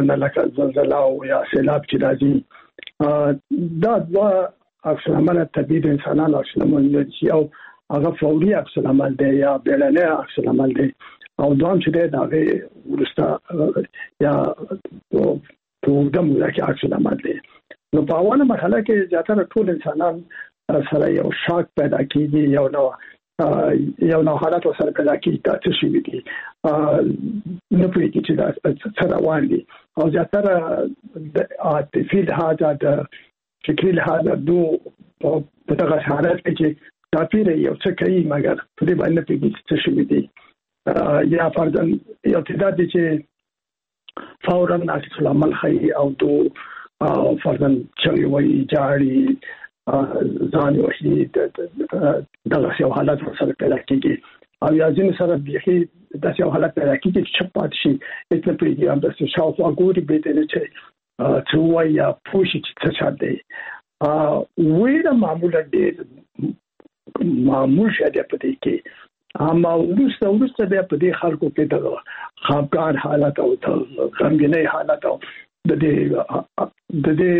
افیکټونه لکه زلزلہ او یا سیلاب چې راځي دا دوه عکس العمل طبيعي د انسانانو عکس العمل دي او هغه فوري عکس العمل دی یا بیړنی عکس العمل دی او دوام چې دا هغه ورسته یا په دمو کې عکس العمل دی. نو په اوله مرحله کې زیاتره ټول انسانان سره یو شاک پیدا کیږي یو نو حالت سره پیدا کیږي چې شي دي نو په کې چې دا سره روان دي او زیاتره د عاطفي لحاظ د فکري لحاظ په دغه حالت کې چې تاثیر یو څه کوي مګر په دې باندې په کې څه شي دي یا فرضاً یو تعداد دي چې فوراً عکس العمل خي او فرضاً چې وایي جاړي ځان وحید دغه یو حالت سره پیدا کیږي او یا ځین سره بيخي د یو حالت پیدا کیږي چې پات شي اتنه پیږي هم د شاوخوا ګوري به دې چې وایي یا پوښي چې څه دی ویره معمولا دې معمول شته په دې کې اما ورسته بیا په دې خلکو کې د خفګان حالت او د غمګینۍ حالت او د دې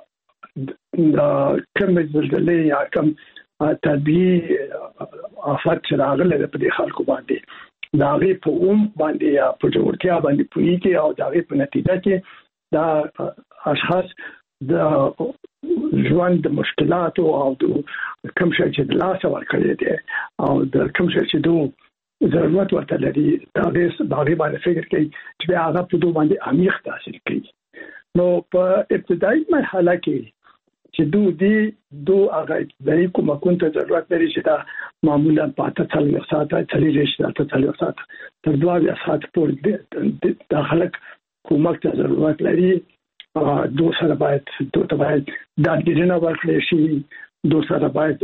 کوم زلزلې یا کوم طبيعي آفات چې راغلي په دې خلکو باندې دا غي په باندې یا په جوړتیا باندې پوېږي او دا غي په نتیجه کې دا اشخاص د ژوند د مشکلات او د کوم شي چې د لاس ورکړي دي او د کوم شي چې دوه ضرورت ورته لري دا غي باندې فکر کوي چې هغه په دوه باندې عمیق تاثیر کوي. نو په ابتدایي مرحله کې چې دوه هغه د کومه کومه ضرورت لري چې دا معمولا په 40 ساعته 40 ساعته تر 2 ساعت پورې د خلک کومه ضرورت لري دو سره باید د ډیرنه ورکړي شي دو سره باید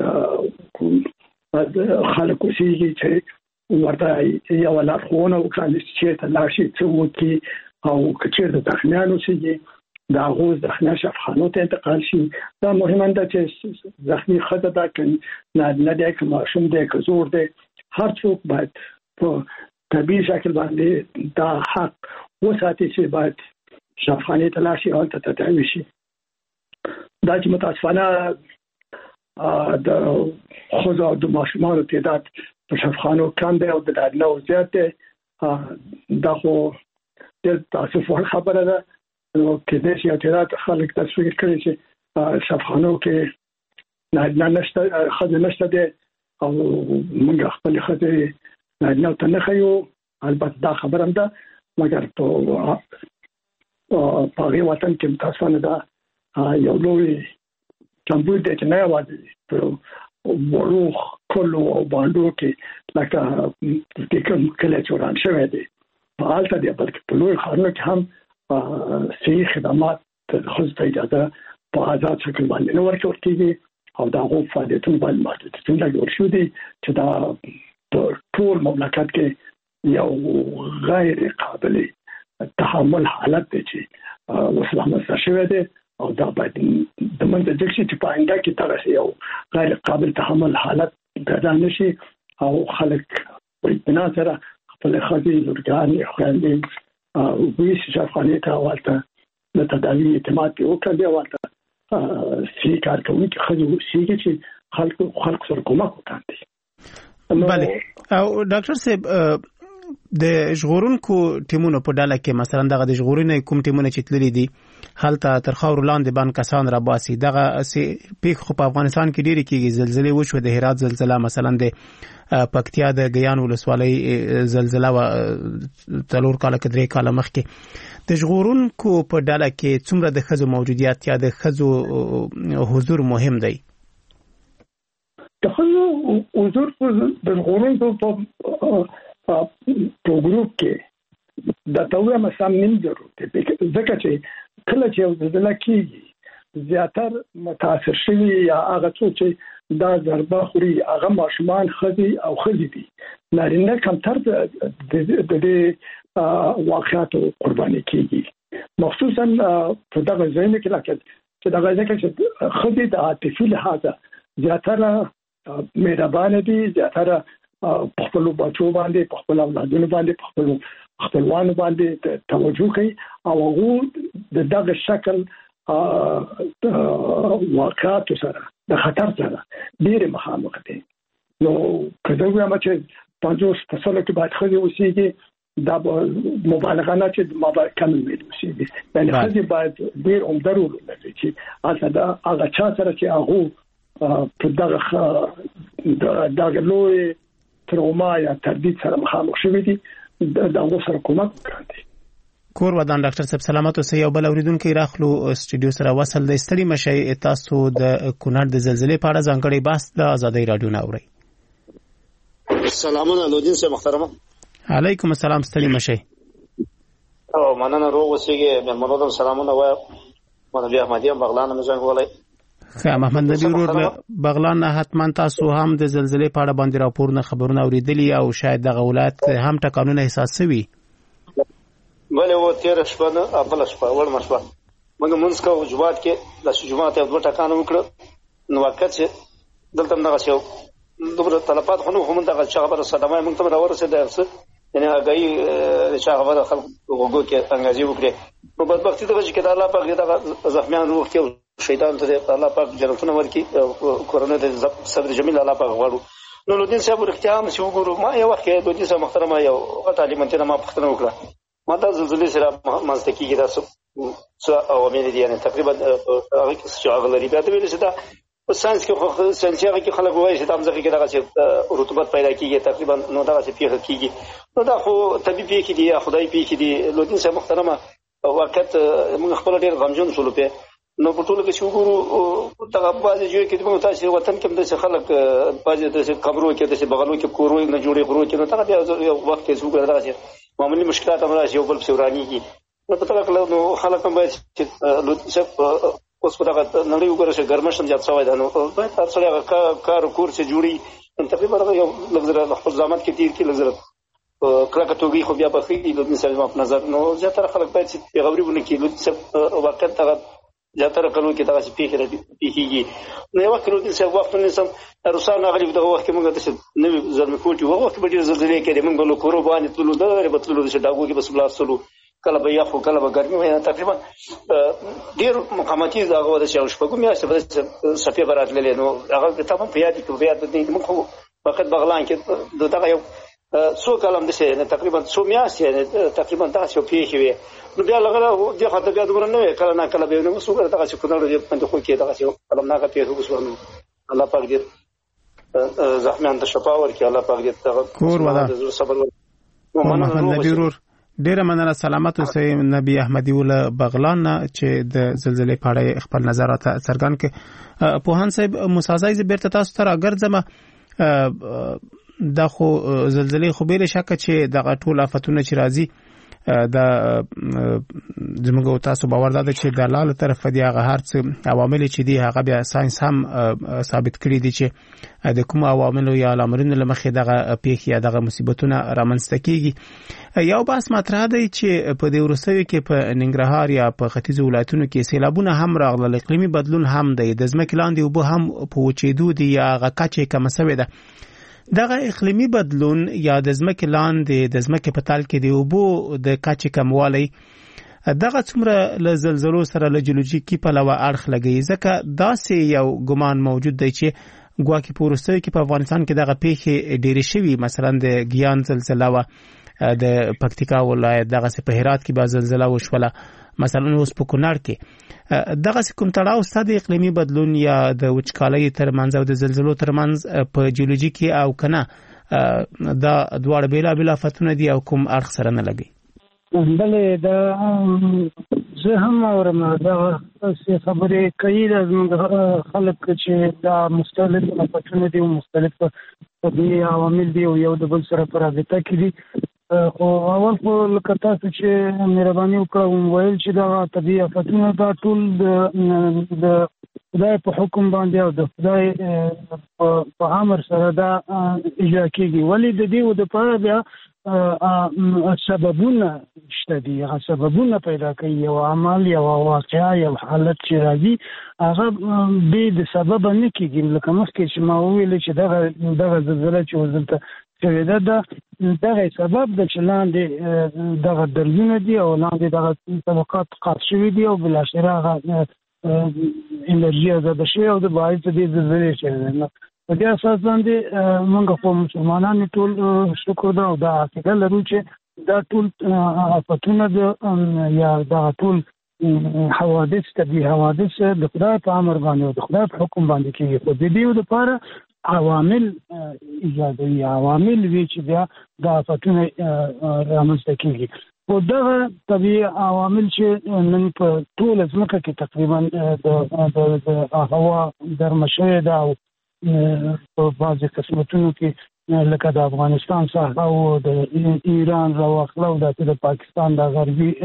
خلک وسیږي چې ورته یو لارښوونه وکړي چې ته لاشي څه وکړي او کچیر د تخنیانو سيږي دا غوز د خنا شفخانو ته انتقال شي دا مهمه ده چې زخمی خزه دا کنه نه د کوم شوم د زور ده هر څوک باید په طبيعي شکل باندې دا حق وساتي چې باید شفخانه تلاشي او ته تداوي شي. دا چې متاسفانه د خوځو د ماشومانو تعداد په شفخانو کم دی او د نو زیات دی دا خو د تاسف خبره ده نو کې چې تعداد خلک تصویر کړي چې شفخانو کې نه نشته خځه نشته دی او موږ خپل خځه نه ته نه خيو البته دا خبره ده مګر په هغه وطن کې متاسفانه دا یو لوی کمبود دی چې نه وایي په ورو کولو او باندې کې لکه د کوم کله چوران شوی دی په حالت دی بلکې په لوی خانو کې هم صحیح خدمات خو ته اجازه په آزاد شکل باندې نو ورکوي او دا غو فعالیتونه باندې محدودیتونه جوړ شو دي چې دا ټول مملکت کې یو غیر قابل تحمل حالت دی چې وسلامت شوی دی او دا باید د منځ د چې په آینده کې ترسي یو غیر قابل تحمل حالت پیدا نشي او خلک په بنا سره خپل خاطر لورګان خويندې او ویش شفقانه ته والته د تداوی اعتماد وکړي والته سي کار کوي چې خځو سيږي چې خلک سره کومک وکړي. بله او ډاکټر صاحب د ژغورونکو ټیمونو په ډله کې مثلا دغه د ژغورنې کوم ټیمونه چې تللي دي هلته تر خاور لاندې باندې کسان را باسي دغه پیښ خو په افغانستان کې ډېری کېږي زلزلې وشو د هرات زلزلہ مثلا د پکتیا د ګیان ولسوالۍ زلزلہ و 3 کال کې 3 کال مخکې د ژغورونکو په ډله کې څومره د خزو موجودیت یا د خزو حضور مهم دی؟ د خزو حضور د ژغورونکو په ګروپ کې دا توګه مسام نیم ضرورت دی ځکه چې کله چې زلزلہ کېږي زیاتر متاثر شوی یا هغه څوک چې دا ضربه خوري هغه ماشومان خزي او خزي دي نارینه کمتر د دې واقعاتو قرباني کېږي مخصوصا په دغه ځای کې لکه چې دغه ځای کې خزي د عاطفي لحاظه زیاتره مهربان دي زیاتره په خپل بچو باندې په خپل اولادونو باندې په خپل خپلوانو باندې توجه کوي او هغه د دغه شکل واقعات سره د خطر سره ډېر مخامخ دي. نو کله چې 50% کې باید خو اوسېږي دا مبالغه نه چې کم وي اوسېږي، یعنی خو باید ډېر عمده رول لري چې اصلا هغه چا سره چې هغه په دغه لوی تروما یا تردید سره مخامخ شوی دي دغه سره کومک کوي. کور ودان ډاکټر صاحب سلامات اوسئ. یو بل اوریدونکو راخلو سټوډیو سره وصل د ستړي مشي تاسو د کونړ د زلزلې په اړه ځانګړي بحث د آزادۍ رادیو نه اورئ. سلامونه لودین صاحب محترمه. علیکم السلام ستړي مشي. او مننه روغ اوسئ. مېلمنو سلامونه وایم. نبی احمدی بغلان مزنګ ولای. خیر محمد نبی ورور بغلان حتما تاسو هم د زلزلې په اړه باندې راپورونه خبرونه اوریدلی او شاید د ولایت هم ټکانونه احساس شوي. بله و تیر شپه نه بل شپه ول مشوه موږ مونږ کو جمعات کې د جمعات یو ټکان وکړ نو وخت چې دلته نه غشو دوبره طلبات خو هم دغه خبره صدمه موږ ته راورسېده یعنی هغه چې خبره خلک وګورو کې انګازي وکړي نو بدبختی دغه چې الله پاک دغه زخمیان روح کې شیطان ته الله پاک جنتونه ورکړي کورونه د صبر جمیل الله پاک غواړو. نو لودین صاحب اختیام چې وګورو ما یو وخت کې لودین صاحب محترمه یو تعلیمته ما پښتنه وکړه ما دا زلزلې سره مازدکیږي تاسو څو عوامل دي یعنی تقریبا هغه چې هغه لري بیا د ویل چې دا په ساينس کې خو سنجره کې خلک وایي چې تاسو کې دا چې رطوبت پیدا کیږي تقریبا نو دا چې پیښه کیږي نو دا خو طبيعي پیښه دي یا خدای پیښه دي. لودین صاحب محترمه وخت موږ خپل ډېر غمجن شولو په نو په ټول کې چې وګورو دا بعضې جوړ کې موږ تاسو وطن کې د خلک بعضې د قبرو کې د بغلو کې کورو نه جوړې غرو کې نو دا یو وخت کې څو دا چې معمولی مشکلات هم راشي یو بل پسورانیږي نو په تاکله نو خلک هم باید چې اوس په دغه نړۍ وګورئ چې ګرمښت زیات شوی دی نو باید تاسو هغه کار کور چې جوړي تقریبا یو لږ خپل زحمت کې تیر کې لږ کلکه توګي خو بیا په خېږي د مثال په نظر نو زیاتره خلک باید چې پیغوري ونه کړي وخت هغه زیاتره کلو کې دغه پیښیږي نو یو وخت نو چې وخت نه سم روسانو غلي دغه وخت موږ د نوې زلمه کوټي وخت به ډیر زلزلې کې موږ له کورو باندې تلو دغه بتلو د ډاګو کې بس بلا سلو کله به یخو کله به ګرمي وي تقریبا ډیر مقاماتي دغه د شاو شپږم میاشتې په صفي برات للی نو هغه تمام په یاد کې بیا د موږ وخت بغلان کې دغه یو څو کلم د شه تقریبا څو میاشتې تقریبا تاسو پیښې وي نو بیا لغره د خاطر بیا دغه نه کله نه کله به نو څو دغه څه کونړ دې په خو کې دغه څه کلم نه غته وسو الله پاک دې زحمیان ته شفا ورکړي الله پاک دې کور ولا صبر محمد نبی ورور ډیره مننه سلامت اوسئ. نبی احمدی ول بغلان چې د زلزلې په اړه خپل نظرات څرګند کړي. پوهان صاحب مسازای زبرته تاسو ته راګرځم دا خو زلزلې خو به شک چې د ټول آفتونه چې راځي د زموږ تاسو باور ده چې د لاله طرف دی هغه هر څه عوامل چې دی هغه بیا ساينس هم ثابت کړی دي چې د کوم عوامل یا لامرونو لمخې دغه پیښې یا دغه مصیبتونه رامنځته کیږي. یو بحث مطرح دی چې په دې وروستیو کې په ننګرهار یا په ختیځو ولایتونو کې سیلابونه هم راغلل، اقلیمي بدلون هم دی، د ځمکې لاندې اوبه هم په وچېدو دي یا هغه کچې کمه شوې ده. دغه اقلیمي بدلون یا د ځمکې لاندې د ځمکې په تل کې د اوبو د کچې کموالی دغه څومره له زلزلو سره له جیولوژیکي پلوه اړخ لګوي، ځکه داسې یو ګمان موجود دی چې ګواکې په وروستیو کې په افغانستان کې دغه پیښې ډېرې شوي، مثلا د ګیان زلزله وه، د پکتیکا ولایت دغسې په هرات کې به زلزله وشوله، مثلا اوس په کونړ کې دغسې کوم تړاو شته د اقلیمي بدلون یا د وچکالۍ ترمنځ او د زلزلو ترمنځ په جیولوژي کې او که نه دا دواړه بېلابېل آفتونه دي او کوم اړخ سره نه لګي؟ بلې دا زه هم اورم دغه خبرې کوي زموږ خلک چې دا مختلف آفتونه دي او مختلف طبیعي عوامل دي او یو د بل سره په رابطه کې دي. خو اول خو لکه تاسو چې مهرباني وکړه وویل چې دغه طبیعي آفتونه دا ټول د خدای په حکم باندې او د خدای په امر سره دا اجرا کېږي، ولې د دې دپاره بیا سببونه شته دي، هغه سببونه پیدا کوي، یو عمل یو واقعه یو حالت چې راځي هغه بې د سببه نه کېږي. لکه مخکې چې ما وویل چې دغه زلزله چې اوس دلته شوې ده دغه سبب د چې لاندې دغه درزونه دي او لاندې دغه طبقات قات شوي دي او بلاخره هغه انرژي آزاده شوې او د باعث د دې زلزلې شوې ده. په دې اساس باندې موږ خو مسلمانان ټول شکر ده او دا عقیده لرو چې دا ټول آفتونه یا دا ټول حوادث طبیعي حوادث د خدای په امر باندې او د خدای په حکم باندې کېږي. خو د دې لپاره عوامل ایجادوي، عوامل وي چې بیا د آفتونه رامنځته کېږي. خو دغه طبیعي عوامل چې نن په ټوله ځمکه کې تقریبا د هوا ګرمه شوې ده او په بعضې قسمتونو کې لکه د افغانستان ساحه او د ایران راواخله او داسې د پاکستان د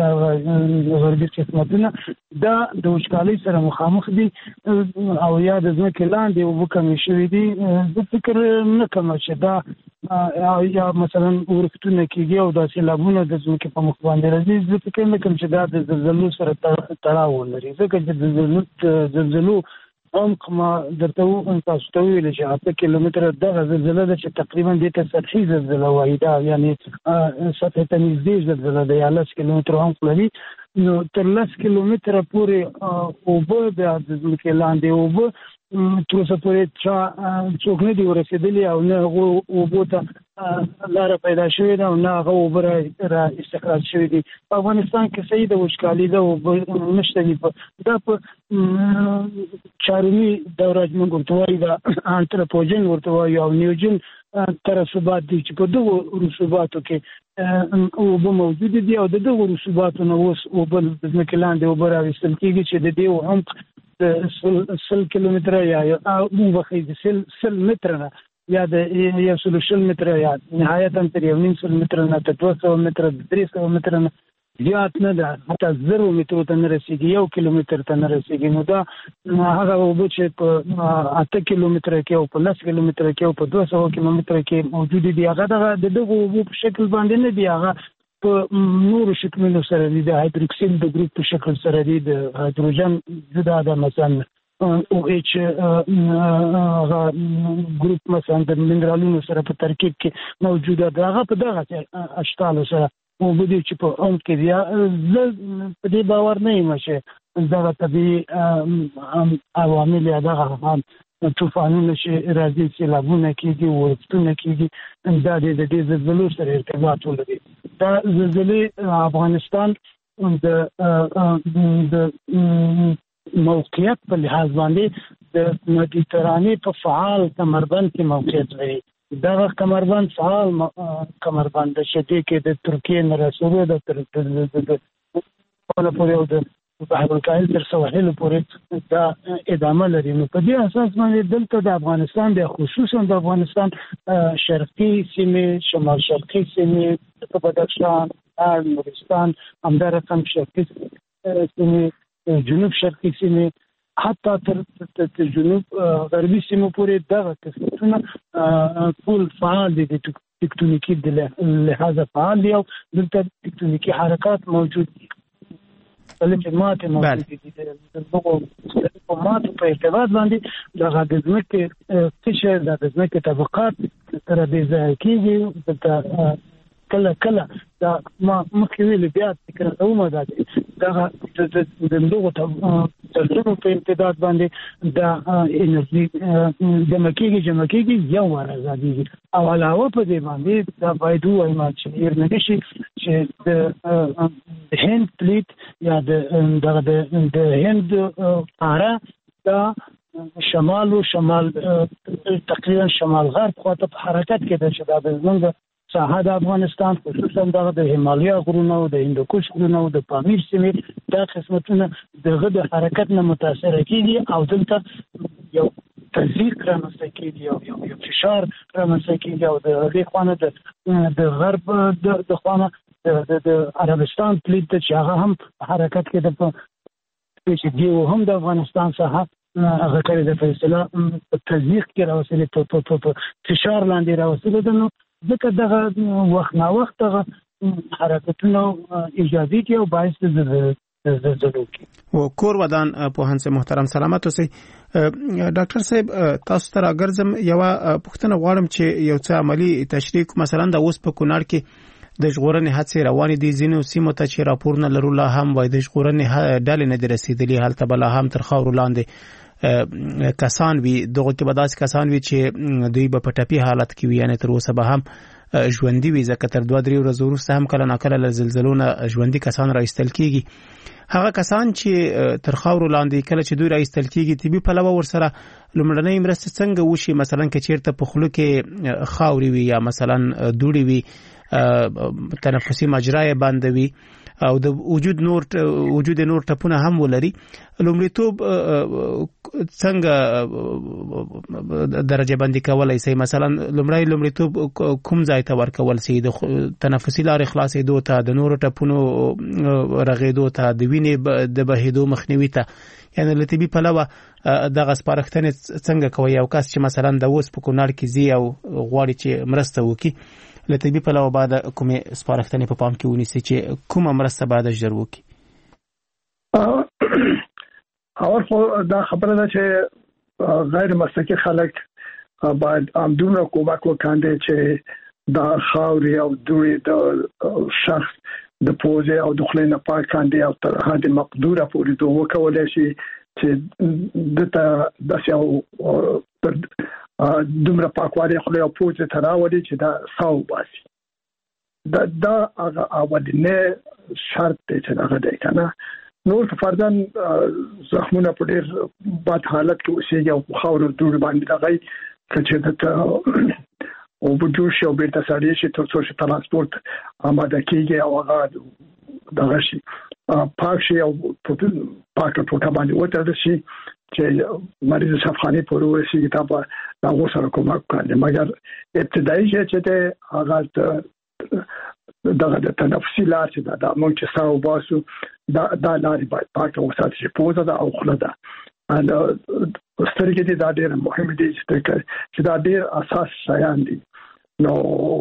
غربي قسمتونه دا د وچکالۍ سره مخامخ دي او یا د ځمکې لاندې اوبه کمې شوي دي. زه فکر نه کوم چې دا یا مثلا ورښتونه کېږي او دا سیلابونه د ځمکې په مخ باندې راځي. زه فکر نه کوم چې دا د زلزلو سره تړاو ولري، ځکه چې د زلزلو عمق ما درته تاسو ته ویل چې 8 کیلومتره دغه زلزله ده چې تقریبا دې ته سطحي زلزله وایي، دا یعنی سطح ته نږدې زلزله ده یا 10 کیلومتره عمق لري. نو تر 10 کیلومتره پورې اوبه د ځمکې لاندې اوبه تر اوسه پورې څوک نه دي ورسېدلي او نه هغو اوبو ته لاره پیدا شوې ده او نه هغه اوبه را استخراج شوي دي. په افغانستان کې صحیح د وچکالي ده، اوبه نشته دي. دا په چارمي دوره موږ ورته وایي، دا انتروپوجن ورته وایي او نیوجن ترسبات دي چې په دغو رسوباتو کې اوبه موجود دي او د دغو رسوباتو نه اوس اوبه د ځمکې لاندې اوبه راویستل کېږي چې د دې عمق د 100 کیلومتره یا وخی د 100 متره نه یا د 100 متره یا نهایتا تر 1.5 متره نه تر 200 متره 300 متره نه زیات نه ده، حتی 0 مترو ته نه رسېږي، 1 کیلومتر ته نه رسېږي. نو دا هغه اوبه چې په 8 کیلومتره کې او په 10 کیلومتره کې او په 200 کیلومتره کې موجود دي، هغه د دغو اوبو په شکل باندې نه دي، هغه په نورو شکلونو سره دي، د هایدروکسیل د ګروپ په شکل سره دي، د هایدروجن جدا ده، مثلا OH ګروپ مثلا د منرالونو سره په ترکیب کې موجوده ده، هغه په دغه اشکالو سره اوبه دي چې په عمق کې دي. زه په دې باور نه یم چې دغه طبیعي عوامل یا دغه طوفانونه چې راځي، سیلابونه کېږي، ورښتونه کېږي، دا د دې زلزلو سره ارتباط ولري. دا زلزلې افغانستان د موقعیت په لحاظ باندې د مدیترانې په فعال کمربند کې موقعیت لري. دغه کمربند فعال کمربند د شدې کې د ترکیې نه رسېدو د پورې او د بحر الکاهل تر سواحل پورې دا ادامه لري. نو په دې اساس باندې دلته د افغانستان د خصوصا د افغانستان شرقي سیمې، شمال شرقي سیمې، په بدخشان، نورستان، همدا رقم شرقي سیمې، جنوب شرقي سیمې، حتی تر جنوب غربي سیمو پورې دغه قسمتونه ټول فعال دي، د تکتونیکي د لحاظه فعال دي او دلته تکتونیکي حرکات موجود دي. ماتې موجود دي. د دغو ماتو په ارتباط باندې دغه د ځمکې قشر، د ځمکې طبقات سره بې ځایه کېږي. دلته کله دا ما مخکې ویلي، بیا فکر کوم دا دغه د دغو ترڅونو په امتداد باندې دا انرژي جمع کېږي یو وار ازادېږي. او علاوه په دې باندې دا باید ووایم چې هېر نه شي چې د هند پلیت یا د هند قاره دا شمال تقریبا شمال غرب خواته په حرکت کې ده، چې دا د زموږ ساحه د افغانستان خصوصا دغه د هیمالیا غرونو او د هندوکش غرونو او د پامیر سیمې دا قسمتونه دغه د حرکت نه متاثره کېږي او دلته یو تضییق رامنځته کېږي او یو فشار رامنځته کېږي او د هغې خوا نه د غرب د خوا نه د عربستان پلیت ده چې هغه هم حرکت کې ده، چې دیو هم د افغانستان ساحه هغه کړې ده، په اصطلاح په تضییق کې راوستلې، په فشار لاندې راوستلې ده. نو ځکه دغه وخت نا وخت دغه حرکتونه ایجادي کړي او باعث د زلزلو کې. او کور ودان په هنڅ محترم سلامت اوسئ. ډاکټر صاحب تاسو ته راګرځم یو پوښتنه غواړم چې یو څه عملی تشریح مثلا د اوس په کونړ کې د ژغورنې هڅې روانې دي، ځینو سیمو ته چې راپورونه لرو لا هم وایي د ژغورنې ډلې نه دي رسېدلي، هلته به لا هم تر خاورو لاندې کسان وي، دغه کې به داسې کسان وي چې دوی به په ټپي حالت کې وي، یعنې تر اوسه به هم ژوندي وي، ځکه تر 2-3 ورځې وروسته هم کله ناکله له زلزلو نه ژوندي کسان راایستل کېږي. هغه کسان چې تر خاورو لاندې کله چې دوی راایستل کېږي طبي پلوه ورسره لومړنۍ مرستې څنګه وشي؟ مثلا که چېرته په خوله کې خاورې وي یا مثلا دوړې وي، تنفسي مجرا یې بنده وي او د وجود نور ټپونه هم ولري، لومړیتوب څنګه درجه بندي کولای شي؟ مثلا لومړیتوب کوم ځای ته ورکول شي؟ د تنفسي لارې خلاصېدو ته، د نورو ټپونو رغېدو ته، د وینې د بهېدو مخنیوي ته، یعنی له طبي پلوه دغه سپارښتنې څنګه کوي؟ یو کس چې مثلا د اوس په کونړ کې ځي او غواړي چې مرسته وکړي، له طبي پلوه باید کومې سپارښتنې په پام کې ونیسي چې کومه مرسته باید ژر وکړي؟ اول خو دا خبره ده چې غیر مسلکي خلک باید همدومره کومک وکړي چې دا خاورې او دوړې د شخص د پوزې او د خولې نه پاک کاندي او تر حد مقدوره پورې دوه وکولای شي چې دته داسې او دومره پاکوالی خولې او پوزې ته راوړي چې دا ساو باسي. دا هغه اولنې شرط دی چې هغه دی که نه. نور که فرضاً زخمونه په ډېر بد حالت کې اوسېږي او خاورو دوړې باندې دغه که چې دته اوبه جوړ شي او بیرته سړې شي تر څو چې ترانسپورت آماده کېږي او هغه دغه شي پاک شي او پاکه ټوټه باندې وتړل شي چې مریض شفاخانې پورې ورسېږي، تا به د هغو سره کومک وکړي. مګر ابتدایي شی چې دی هغه دغه د تنفسي لار چې دا موږ چې ساه وباسو دا لارې باید پاکه وساتل شي، پوزه ده او خوله ده. سترګې دي دا ډېر مهم دي چې دا ډېر اساس شیان دي، نو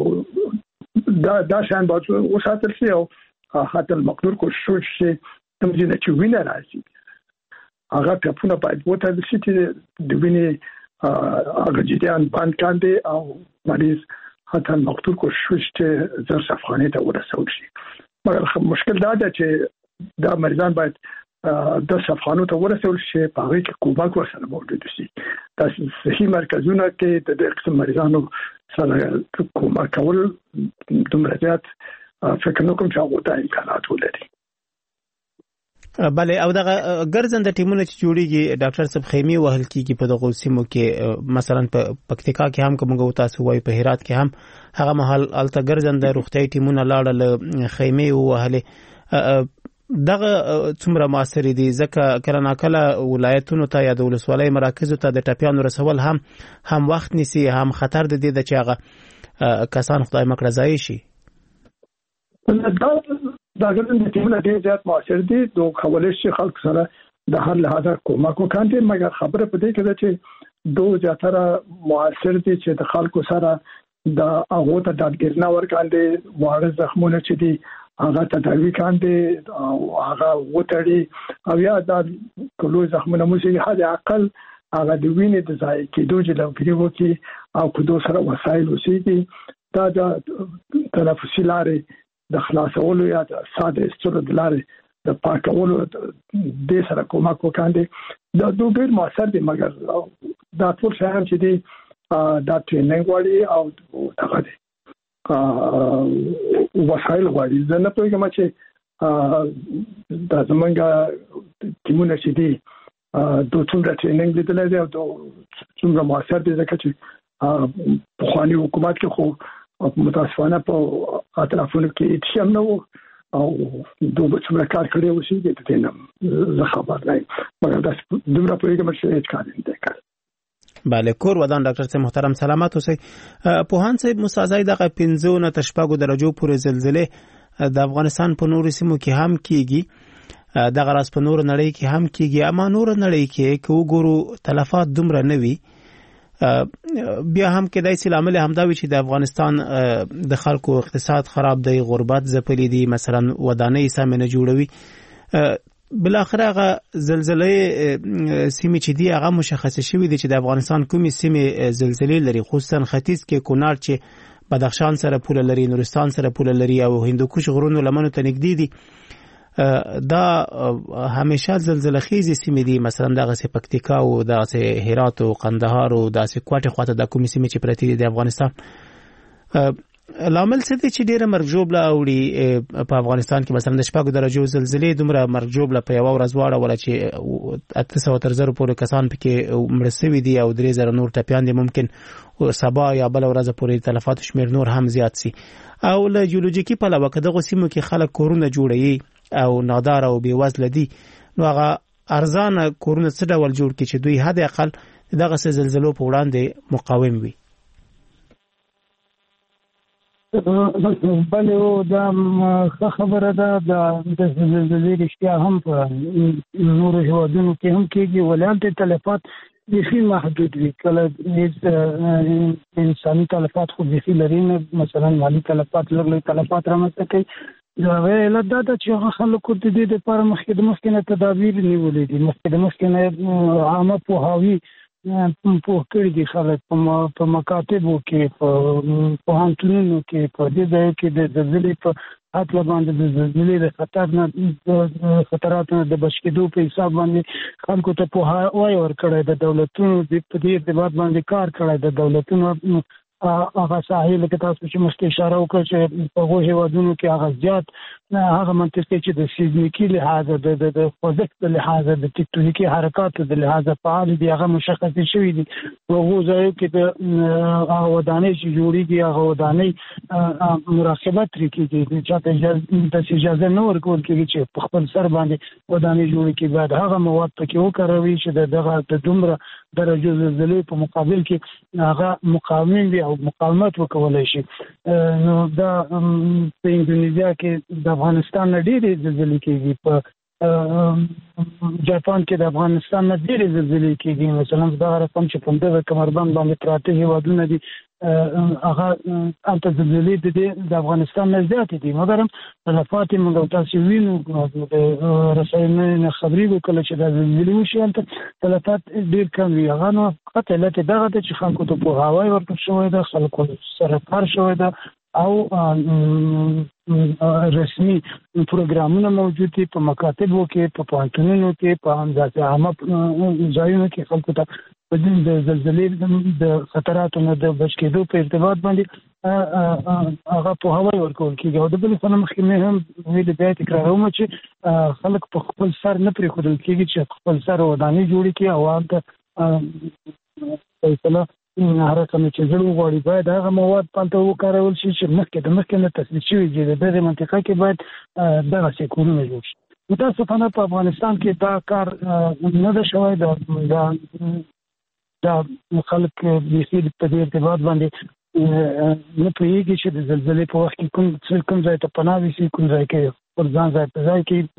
دا شیان باید وساتل شي او حتی المقدور کوشش وشي کوم ځای نه چې وینه راځي هغه ټپونه باید وتړل شي چې د وینې هغه جریان بند کاندي او مریض حتی المقدور کوشش وشي چې زر شفاخانې ته ورسول شي. مګر مشکل دا ده چې دا مریضان باید د شفاخانو ته ورسول شي، په هغه کې کومک ورسره موجود شي. دا صحي مرکزونه کې د قسم مریضانو سره کومک کول دومره زیات فکر نه کوم چې هغه ته امکانات ولري. بله، او دغه ګرځنده ټیمونه چې جوړیږي ډاکټر صاحب خیمې وهل کیږي په دغه سیمو کې، مثلا په پکتیکا کې هم کومه تاسو وایي، په هرات کې هم هغه مهال الته ګرځنده روغتیايي ټیمونه لاړل خیمې وهلې، دغه څومره موثر دي؟ ځکه کله ناکله ولایتونو ته یا د ولسوالۍ مراکزو ته د ټپیانو رسول هم وخت نیسي، هم خطر د دې چې هغه کسان خدای مکړه ځای شي. دا ګرځنده ټیمونه ډېر زیات موثر دي، دوی کولی شي خلک سره د هر لحاظه کومک وکړي. مګر خبره په دې کې ده چې دوی زیاتره موثر دي چې د خلکو سره د هغو ته ډاډګیرنه ورکړي، واړه زخمونه چې دي هغه تداوی کاندي او هغه وتړي، او یا دا کلو زخمونه موسیقي حد اقل هغه د وینې د ضایع کېدو جلوګیري وکړي او کدو سره وسایل اوسېږي. دا د تنفسي لارې د خلاصولو یا د ساده استرو د لارې د پاکولو د سره کومک وکړي. دا دوه ډېر موثر دي، مګر دا ټول شیان چې دي دا ټریننګ غواړي او دغه دي وسایل غواړي. زه نه پوهېږم چې دا زمونږ ټیمونه چې دي دوی څومره ټریننګ لیدلی دی او څومره موثر دي، ځکه چې پخواني حکومت کې خو متاسفانه په اطرافونو کې هیڅ هم نه و او دوی څومره کار کړی و چې د دې نه زه خبر نه یم، مګر داسې دومره پوهېږم چې هیڅ کار نه دی کړی. بله، کور ودان ډاکټر صاحب محترم سلامت اوسئ. پوهان صاحب مساعدای دغه 15 نه تر 6 درجو پورې زلزلې د افغانستان په نورو سیمو کې هم کیږي، دغه راز په نورو نړۍ کې هم کیږي، اما نورو نړۍ کې که وګورو تلفات دومره نه وي، بیا هم کېدای شي لامل همدا وي چې د افغانستان د خلکو اقتصاد خراب دی، غربت ځپلي دي، مثلا ودانۍ سمې نه جوړوي. بالاخره هغه زلزلې سیمې چې دی هغه مشخصه شوې دي چې د افغانستان کومې سیمې زلزلې لري، خصوصا ختیځ کې کونړ چې بدخشان سره پوله لري، نورستان سره پوله لري او هندوکش غرونو لمنو ته نږدې دي. دا همیشه زلزله خیزي سیمې دي، مثلا دغه سه پکتیکا او دغه سه هرات او قندهار او دغه سه کوټه خواته د کومې سیمې چې پرتی دي د افغانستان. لامل څه دی چې ډیره مرګ ژوبله اوړي په افغانستان کې؟ مثلا د 4 درجو زلزلې دومره مرګ ژوبله په یو ورځ واړه چې 800 تر 1000 پورې کسان پکې مړ شوي دي او 3000 نور ټپیان دي، ممکن سبا یا بل ورځ پورې تلفات شمیر نور هم زیات سي. او له جیولوژیکي پلوه که دغه سیمو کې خلک کورونه جوړوي او نادار او بیوزله دي، نو هغه ارزانه کورونه څه ډول جوړ کړي چې دوی حد اقل دغه زلزلو په وړاندې مقاوم وي؟ بله او دا خبره ده د زلزلې رښتیا هم په نورو هیوادونو کې هم کېږي، ولې تلفات بیخي محدود وي. کله انساني تلفات خو بیخي لري نه، مثلا مالي تلفات لږ تلفات رامنځته کوي. دا علت دا ده چې هغه خلکو د دې لپاره مخکې نه تدابیر نیولې دي، مخکې نه عامه پوهاوي پوه کړي دي خلک په مکاتبو کې، په پوهنتونونو کې، په دې ځای کې د زلزلې په حتی باندې د زلزلې د خطراتو نه د بچ کېدو په حساب باندې خلکو ته پوهاوی ورکړی، د دولتونو په دې ارتباط باندې کار کړی، د دولتونو هغه ساحې لکه تاسو چې مخکې اشاره وکړه چې په هغو هیوادونو کې هغه زیات هغه منطقې چې د سیزمیکي لحاظه د خوځښت د لحاظه د تکتونیکي حرکاتو د لحاظه فعال دي، هغه مشخصې شوي دي. په هغو ځایو کې د هغه ودانۍ چې جوړېږي هغه ودانۍ مراقبت ترې کېږي، چاته داسې اجازه نه ورکول کېږي چې په خپل سر باندې ودانۍ جوړې کړي. باید هغه مواد پکې وکاروي چې د دومره درجو زلزلې په مقابل کې هغه مقاوم وي او مقاومت وکولای شي. نو دا په اندونیزیا کې د افغانستان نه ډېرې زلزلې کېږي، په جاپان کې د افغانستان نه ډېرې زلزلې کېږي. مثلا دغه رقم چې په دغه کمربند باندې پراته هیوادونه دي هغه هلته زلزلې د افغانستان نه زیاتې دي، مګر هم تلفات یې موږ تاسو وینو د رسنیو نه خبرېږو کله چې دا زلزلې وشي هلته تلفات ډېر کم وي. هغه نو فقط علت یې دغه ده چې خلکو ته پوهاوی ورکړل شوی ده، خلکو سره کار شوی ده او رسمي پروګرامونه موجود دي په مکاتبو کې، په پوهنتونونو کې، په همداسې عامه ځایونو کې خلکو ته په دې د زلزلې د خطراتو نه د بچ کېدو په ارتباط باندې هغه پوهاوی ورکول کېږي. او د بلې خوا نه مخکې مې هم ویلي، بیا تکراروم چې خلک په خپل سر نه پرېښودل کېږي چې خپل سر ودانۍ جوړې کړي او هلته فیصله هر رقم چې زړه وغواړي باید هغه مواد پالته وکارول شي چې مخکې نه تصدیق شوي دي. د دغې منطقه کې باید دغسې کورونه جوړ شي. متاسفانه په افغانستان کې دا کار نه ده شوی. دا خلک بیخي په دې ارتباط باندې نه پوهېږي چې د زلزلې په وخت کې کوم ځای ته پناه ویسي، کوم ځای کې پر ځان ځای په ځای کې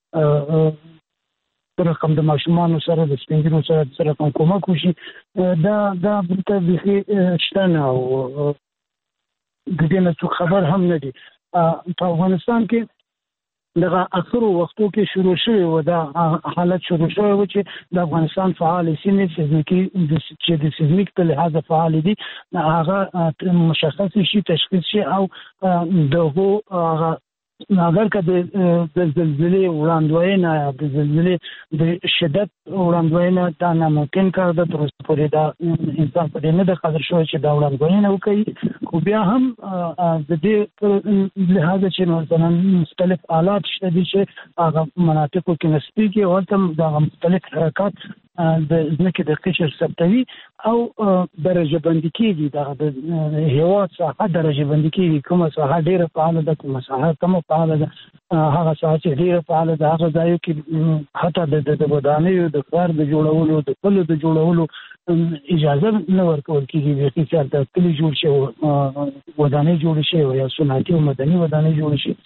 رقم د ماشومانو سره د سپینګیرو سره کوم کومک وشي. دا دلته بیخي شته نه او د دې نه څوک خبر هم نه دي. په افغانستان کې دغه اخرو وختو کې شروع شوی و دا حالت شروع شوی و چې د افغانستان فعال سیمې چې د سیزمیک په لحاظ فعال دي هغه مشخص شي، تشخیص شي او دغه هغه اگر که د زلزلې وړاندوینه د زلزلې د شدت وړاندوینه دا ناممکن کار ده، تر اوسه پورې دا انسان په دې نه ده قادر شوی چې دا وړاندوینه وکړي. خو بیا هم د دې لحاظ چې مثلا مختلف آلات شته دي چې هغه مناطقو کې نسبیږي او هلته دغه مختلف حرکات د ځمکې د قشر ثبتوي او درجه بندي کېږي. دغه د هېواد ساحه درجه بندي کېږي، کومه ساحه ډېره فعاله ده، کومه ساحه کمه فعاله ده. هغه ساحه چې ډېره فعاله ده هغه ځایو کې حتی د ودانیو د ښار د جوړولو د پلو د جوړولو اجازه نه ورکول کېږي. بیخي چې هلته کلي جوړ شي، ودانۍ جوړې شي یا صنعتي او مدني ودانۍ جوړې شي،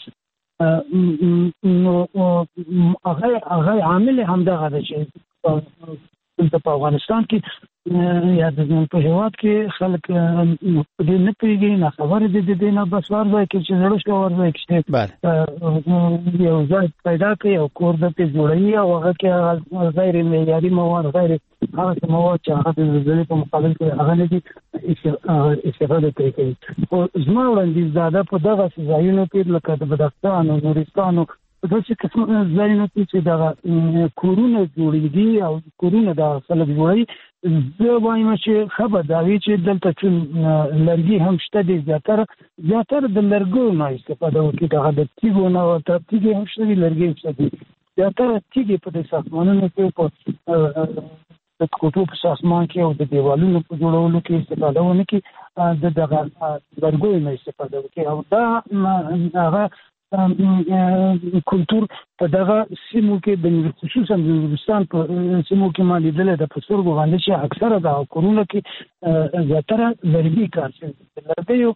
نو هغه عامل همدغه ده چې دلته په افغانستان کې یا د په هیواد کې خلک دې نه پیږي نه خبر دي نه بس ورځي کې چې زړه شو ورځي کې یو ځای پیدا کوي او کور د ته جوړي او هغه کې غیر معیاري مواد غیر هغه مواد چې هغه د زړه په مقابل کې هغه نه دي استفاده کوي او زما وړاندیز دا په دغه ځایونو کې لکه د بدخشان او نورستان او دغه قسم ځایونو کې چې دا کورونه جوړيږي او کورونه د خلک جوړي زه وایم چې خبر دا وی چې دلته چې لرګي هم شته دي زیاتره د لرګو نه استفاده وکړي د تیګو نه او تیګي هم شته دي لرګي شته دي زیاتره تیګي په ساختمانونو کې په د کوټو په ساختمان کې او د دیوالونو په جوړولو کې استفاده ونه کې دغه لرګو نه استفاده وکړي او دا هغه کلتور په دغه سیمو کې د خصوصا د نورستان په سیمو کې ما لیدل د پسورګو باندې چې اکثره د کورونو کې زیاتره لرګي کار شي لرګي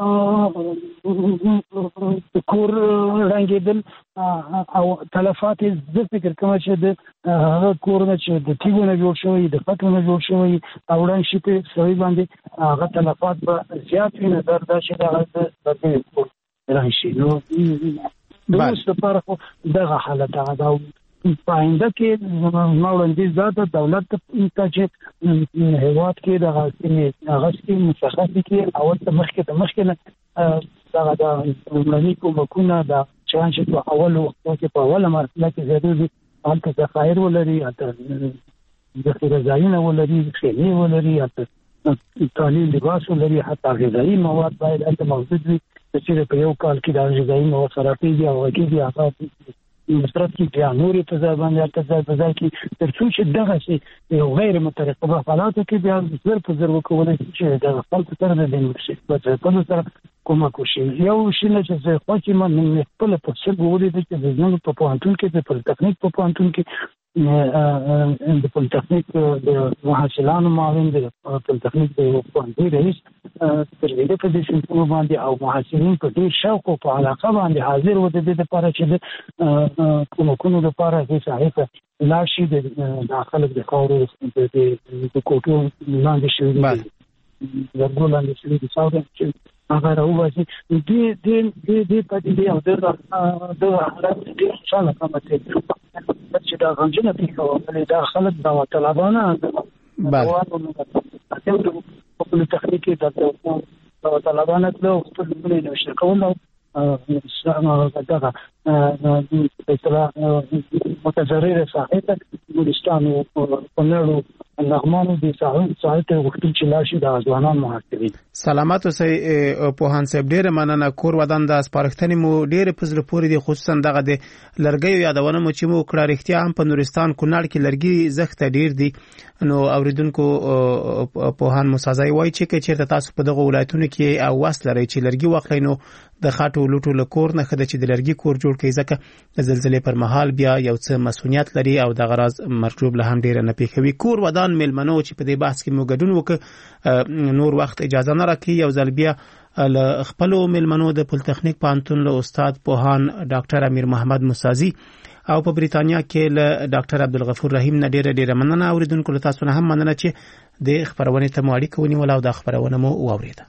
کور رنګیدل او تلفات د فکر کوم چې د هغه کورونه چې د تیګو نه جوړ شوی د خټو نه جوړ شوی او رنګ شي په سوي باندې هغه تلفات به زیات وي نه دردا چې د راشي نو بس لپاره دغه حالت دا پاینده کې موړاندې ذات دولت ته چې هیواد کې دغه هغه مشخص کې اول ته مخکې نه دغه د عمومي کومکونه د چې په اول وخت کې په اوله مرحله کې زیاتې هلته ذخایر ولري هلته ذخیره ځایونه ولري خیمې ولري هلته تعلیم لباس ولري حتی غذایي مواد باید هلته موجود وي چې په یو کال کې د غذایي مواد خرابېږي او هغې هغه مصرف کې بیا نورې په ځای باندې هلته په ځای کې تر څو چې دغه شي یو غیر مترقبه حالاتو کې بیا زر په زر وکولی شي چې د خلکو سره د دې سره کومک وشي یو شي نه چې زه خوښ یم من خپله په سترګو ولیدل چې د زموږ په پوهنتون کې د پولیتخنیک په پوهنتون کې د پولیتخنیک د محصلانو معاون د پولیتخنیک د پوهنځي رئیس تر دې په دې سیمو باندې او محصلین په ډېر شوق او په علاقه باندې حاضر و د دې لپاره چې د کومکونو لپاره هیڅ هیڅ لاشي د خلک د خاورو د کوټو لاندې شوي دي ورګولاندې شوي دي څاوده هغه راوځي دې پاتې دی او د حالت ډېر څه کومه چې دا غنجنه پیښه دا خلک دا طلبانه په خپل تخنیک د طلبانه له خپل بلې نشته کوم دغه متضرر صاحب نورستان او پنړو نغمانو دي صاحب ته وختي چې لاشي د ځوانان محاصرین سلامات اوسئ پوهان صاحب ډېر مننه کور ودان د سپارښتنې مو ډېر په زړه پورې دي خصوصا دغه د لرګیو یادونه مو چې مو کړه رښتیا هم په نورستان کونړ کې لرګي زښت ډېر دي نو اوریدونکو پوهان مسازای وای چې چیرته تاسو په دغه ولایتونو کې او وس لري چې لرګي واخلئ نو د خاطو لوټو لکور نه خده چې د لرګي کور جوړ کړي ځکه د زلزلې پر مهال بیا یو څه مسؤلیت لري او د غراض مرجوب له هم ډیر نه پیښوي کور ودان ملمنو چې په دې بحث کې مو ګډون وکړ نور وخت اجازه نه راکړي یو ځل بیا ل خپل ملمنو د پولیتخنیک پوهنتون له استاد پوهان ډاکټر امیر محمد مسازی او په بریتانیا کې له ډاکټر عبدالغفور رحیم نه ډیره مننه اوریدونکو له تاسو نه هم مننه چې د خبرونه ته مو اړیکه ونیول او د خبرونه مو واوریده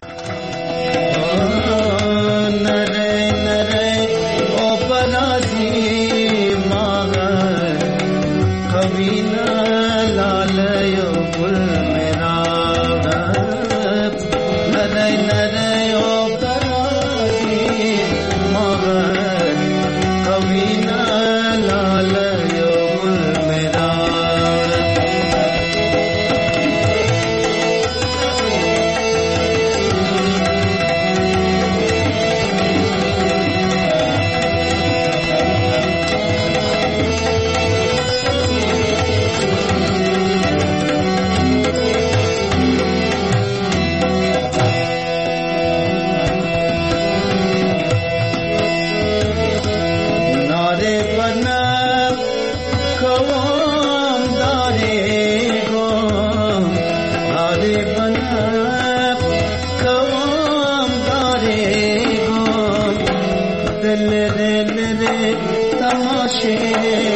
तमाशे